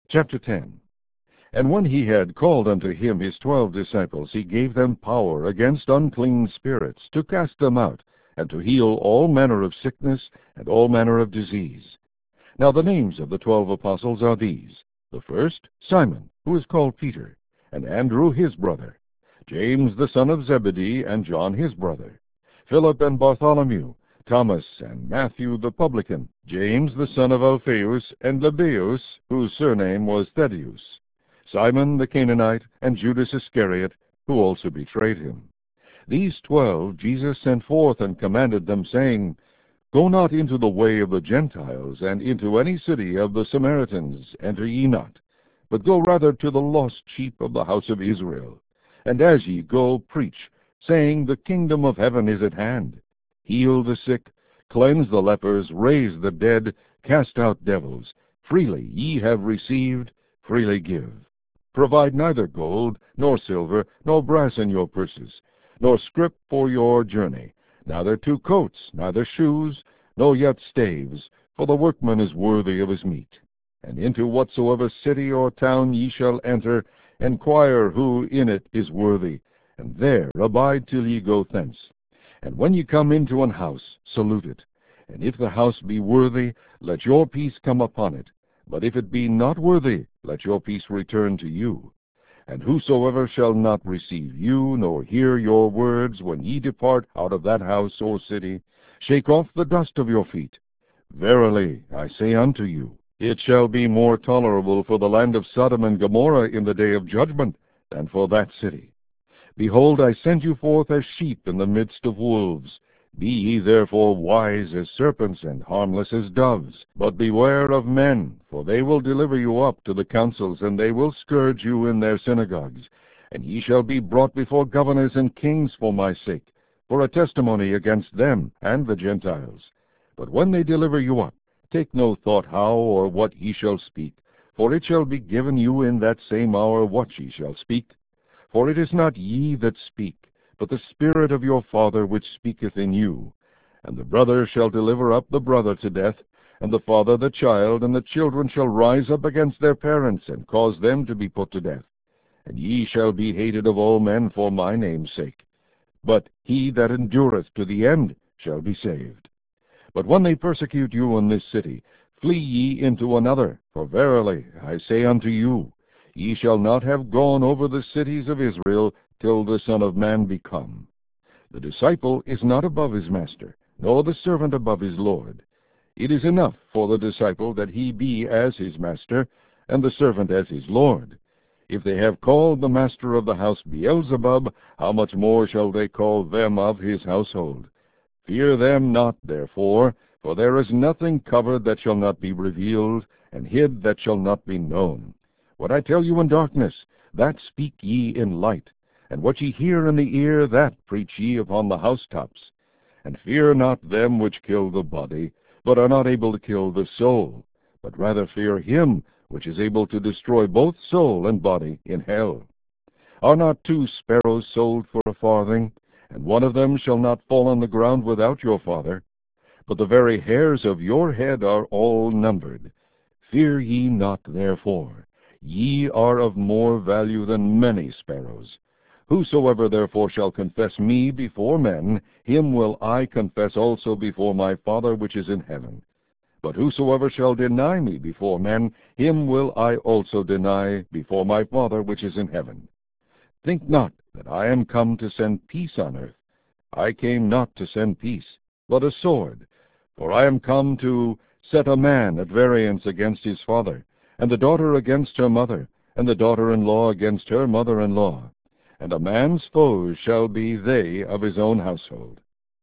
Chapter 10. And when he had called unto him his 12 disciples, he gave them power against unclean spirits, to cast them out, and to heal all manner of sickness and all manner of disease. Now the names of the 12 apostles are these: the first, Simon, who is called Peter, and Andrew his brother, James the son of Zebedee, and John his brother, Philip and Bartholomew, Thomas and Matthew the publican, James the son of Alphaeus, and Lebbaeus, whose surname was Thaddeus, Simon the Canaanite, and Judas Iscariot, who also betrayed him. These 12 Jesus sent forth, and commanded them, saying, Go not into the way of the Gentiles, and into any city of the Samaritans enter ye not, but go rather to the lost sheep of the house of Israel. And as ye go, preach, saying, The kingdom of heaven is at hand. Heal the sick, cleanse the lepers, raise the dead, cast out devils. Freely ye have received, freely give. Provide neither gold, nor silver, nor brass in your purses, nor scrip for your journey, neither 2 coats, neither shoes, nor yet staves, for the workman is worthy of his meat. And into whatsoever city or town ye shall enter, enquire who in it is worthy, and there abide till ye go thence. And when ye come into an house, salute it. And if the house be worthy, let your peace come upon it. But if it be not worthy, let your peace return to you. And whosoever shall not receive you, nor hear your words, when ye depart out of that house or city, shake off the dust of your feet. Verily, I say unto you, it shall be more tolerable for the land of Sodom and Gomorrah in the day of judgment than for that city. Behold, I send you forth as sheep in the midst of wolves. Be ye therefore wise as serpents, and harmless as doves. But beware of men, for they will deliver you up to the councils, and they will scourge you in their synagogues. And ye shall be brought before governors and kings for my sake, for a testimony against them and the Gentiles. But when they deliver you up, take no thought how or what ye shall speak, for it shall be given you in that same hour what ye shall speak. For it is not ye that speak, but the Spirit of your Father which speaketh in you. And the brother shall deliver up the brother to death, and the father the child, and the children shall rise up against their parents, and cause them to be put to death. And ye shall be hated of all men for my name's sake. But he that endureth to the end shall be saved. But when they persecute you in this city, flee ye into another. For verily I say unto you, ye shall not have gone over the cities of Israel till the Son of Man be come. The disciple is not above his master, nor the servant above his Lord. It is enough for the disciple that he be as his master, and the servant as his Lord. If they have called the master of the house Beelzebub, how much more shall they call them of his household? Fear them not, therefore, for there is nothing covered that shall not be revealed, and hid that shall not be known. What I tell you in darkness, that speak ye in light, and what ye hear in the ear, that preach ye upon the housetops. And fear not them which kill the body, but are not able to kill the soul, but rather fear him which is able to destroy both soul and body in hell. Are not 2 sparrows sold for a farthing, and one of them shall not fall on the ground without your Father? But the very hairs of your head are all numbered. Fear ye not, therefore. Ye are of more value than many sparrows. Whosoever therefore shall confess me before men, him will I confess also before my Father which is in heaven. But whosoever shall deny me before men, him will I also deny before my Father which is in heaven. Think not that I am come to send peace on earth. I came not to send peace, but a sword. For I am come to set a man at variance against his father, and the daughter against her mother, and the daughter-in-law against her mother-in-law. And a man's foes shall be they of his own household.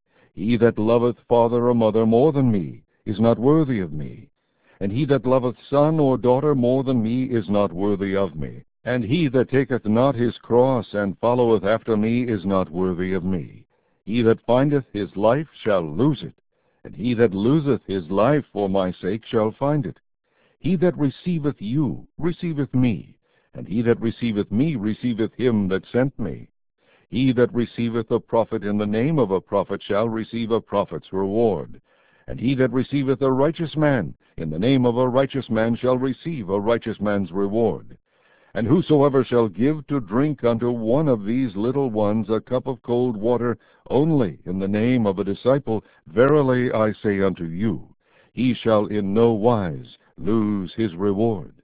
He that loveth father or mother more than me is not worthy of me. And he that loveth son or daughter more than me is not worthy of me. And he that taketh not his cross and followeth after me is not worthy of me. He that findeth his life shall lose it, and he that loseth his life for my sake shall find it. He that receiveth you receiveth me, and he that receiveth me receiveth him that sent me. He that receiveth a prophet in the name of a prophet shall receive a prophet's reward. And he that receiveth a righteous man in the name of a righteous man shall receive a righteous man's reward. And whosoever shall give to drink unto one of these little ones a cup of cold water only in the name of a disciple, verily I say unto you, he shall in no wise lose his reward.